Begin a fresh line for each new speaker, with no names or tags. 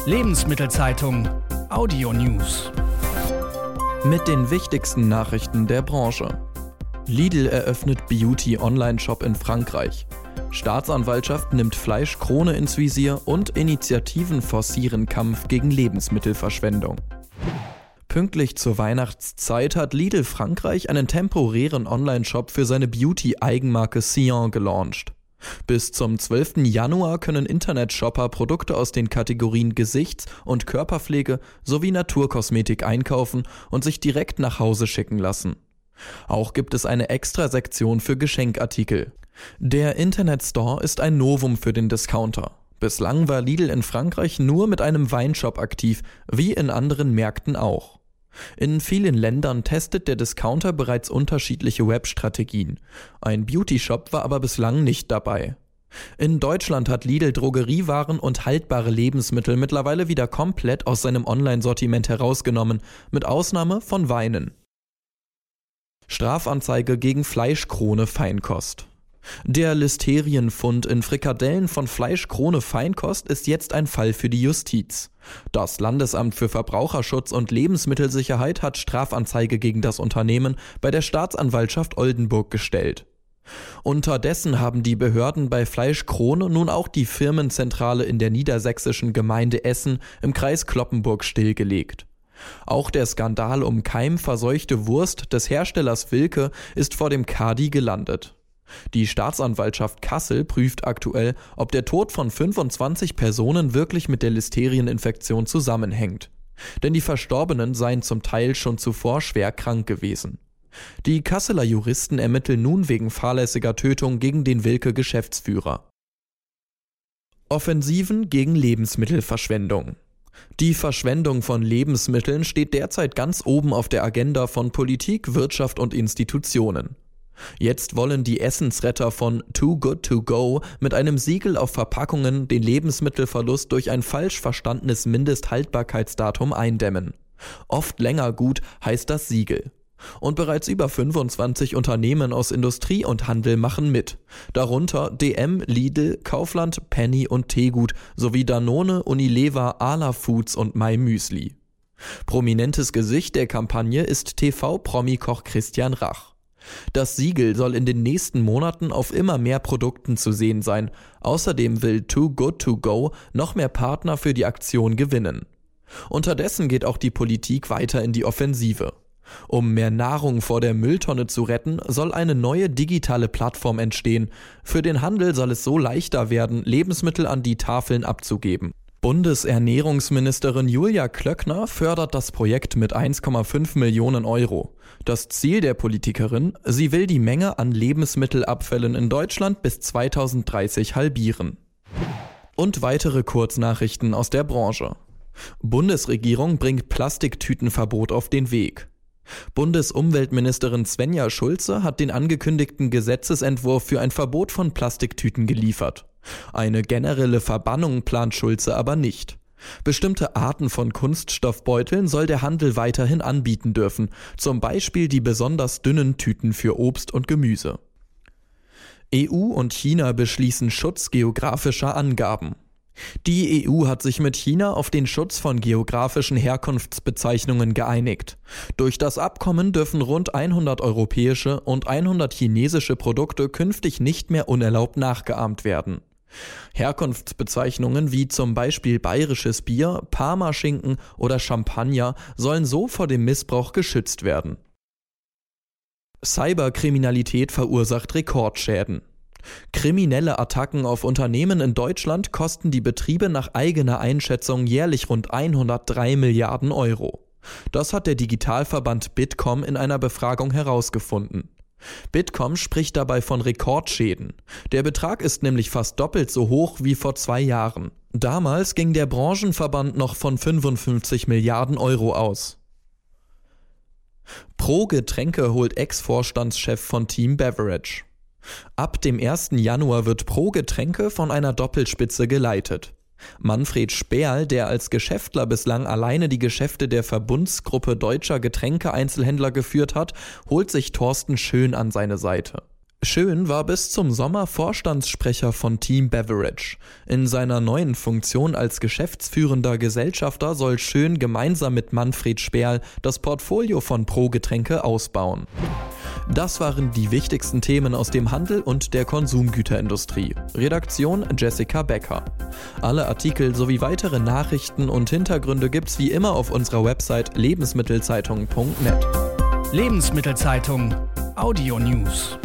Lebensmittelzeitung Audio News.
Mit den wichtigsten Nachrichten der Branche. Lidl eröffnet Beauty-Online-Shop in Frankreich. Staatsanwaltschaft nimmt Fleischkrone ins Visier und Initiativen forcieren Kampf gegen Lebensmittelverschwendung. Pünktlich zur Weihnachtszeit hat Lidl Frankreich einen temporären Online-Shop für seine Beauty-Eigenmarke Sillon gelauncht. Bis zum 12. Januar können Internetshopper Produkte aus den Kategorien Gesichts- und Körperpflege sowie Naturkosmetik einkaufen und sich direkt nach Hause schicken lassen. Auch gibt es eine Extrasektion für Geschenkartikel. Der Internetstore ist ein Novum für den Discounter. Bislang war Lidl in Frankreich nur mit einem Weinshop aktiv, wie in anderen Märkten auch. In vielen Ländern testet der Discounter bereits unterschiedliche Webstrategien. Ein Beauty-Shop war aber bislang nicht dabei. In Deutschland hat Lidl Drogeriewaren und haltbare Lebensmittel mittlerweile wieder komplett aus seinem Online-Sortiment herausgenommen, mit Ausnahme von Weinen. Strafanzeige gegen Fleischkrone Feinkost. Der Listerienfund in Frikadellen von Fleischkrone Feinkost ist jetzt ein Fall für die Justiz. Das Landesamt für Verbraucherschutz und Lebensmittelsicherheit hat Strafanzeige gegen das Unternehmen bei der Staatsanwaltschaft Oldenburg gestellt. Unterdessen haben die Behörden bei Fleischkrone nun auch die Firmenzentrale in der niedersächsischen Gemeinde Essen im Kreis Cloppenburg stillgelegt. Auch der Skandal um keimverseuchte Wurst des Herstellers Wilke ist vor dem Kadi gelandet. Die Staatsanwaltschaft Kassel prüft aktuell, ob der Tod von 25 Personen wirklich mit der Listerieninfektion zusammenhängt. Denn die Verstorbenen seien zum Teil schon zuvor schwer krank gewesen. Die Kasseler Juristen ermitteln nun wegen fahrlässiger Tötung gegen den Wilke-Geschäftsführer. Offensiven gegen Lebensmittelverschwendung. Die Verschwendung von Lebensmitteln steht derzeit ganz oben auf der Agenda von Politik, Wirtschaft und Institutionen. Jetzt wollen die Essensretter von Too Good To Go mit einem Siegel auf Verpackungen den Lebensmittelverlust durch ein falsch verstandenes Mindesthaltbarkeitsdatum eindämmen. Oft länger gut heißt das Siegel. Und bereits über 25 Unternehmen aus Industrie und Handel machen mit. Darunter DM, Lidl, Kaufland, Penny und Teegut sowie Danone, Unilever, Arla Foods und My Müsli. Prominentes Gesicht der Kampagne ist TV-Promi-Koch Christian Rach. Das Siegel soll in den nächsten Monaten auf immer mehr Produkten zu sehen sein. Außerdem will Too Good To Go noch mehr Partner für die Aktion gewinnen. Unterdessen geht auch die Politik weiter in die Offensive. Um mehr Nahrung vor der Mülltonne zu retten, soll eine neue digitale Plattform entstehen. Für den Handel soll es so leichter werden, Lebensmittel an die Tafeln abzugeben. Bundesernährungsministerin Julia Klöckner fördert das Projekt mit 1,5 Millionen Euro. Das Ziel der Politikerin: sie will die Menge an Lebensmittelabfällen in Deutschland bis 2030 halbieren. Und weitere Kurznachrichten aus der Branche. Bundesregierung bringt Plastiktütenverbot auf den Weg. Bundesumweltministerin Svenja Schulze hat den angekündigten Gesetzesentwurf für ein Verbot von Plastiktüten geliefert. Eine generelle Verbannung plant Schulze aber nicht. Bestimmte Arten von Kunststoffbeuteln soll der Handel weiterhin anbieten dürfen, zum Beispiel die besonders dünnen Tüten für Obst und Gemüse. EU und China beschließen Schutz geografischer Angaben. Die EU hat sich mit China auf den Schutz von geografischen Herkunftsbezeichnungen geeinigt. Durch das Abkommen dürfen rund 100 europäische und 100 chinesische Produkte künftig nicht mehr unerlaubt nachgeahmt werden. Herkunftsbezeichnungen wie zum Beispiel bayerisches Bier, Parmaschinken oder Champagner sollen so vor dem Missbrauch geschützt werden. Cyberkriminalität verursacht Rekordschäden. Kriminelle Attacken auf Unternehmen in Deutschland kosten die Betriebe nach eigener Einschätzung jährlich rund 103 Milliarden Euro. Das hat der Digitalverband Bitkom in einer Befragung herausgefunden. Bitkom spricht dabei von Rekordschäden. Der Betrag ist nämlich fast doppelt so hoch wie vor 2 Jahren. Damals ging der Branchenverband noch von 55 Milliarden Euro aus. Pro Getränke holt Ex-Vorstandschef von Team Beverage. Ab dem 1. Januar wird Pro Getränke von einer Doppelspitze geleitet. Manfred Sperl, der als Geschäftler bislang alleine die Geschäfte der Verbundsgruppe deutscher Getränkeeinzelhändler geführt hat, holt sich Thorsten Schön an seine Seite. Schön war bis zum Sommer Vorstandssprecher von Team Beverage. In seiner neuen Funktion als geschäftsführender Gesellschafter soll Schön gemeinsam mit Manfred Sperl das Portfolio von Pro-Getränke ausbauen. Das waren die wichtigsten Themen aus dem Handel und der Konsumgüterindustrie. Redaktion Jessica Becker. Alle Artikel sowie weitere Nachrichten und Hintergründe gibt's wie immer auf unserer Website lebensmittelzeitung.net.
Lebensmittelzeitung Audio News.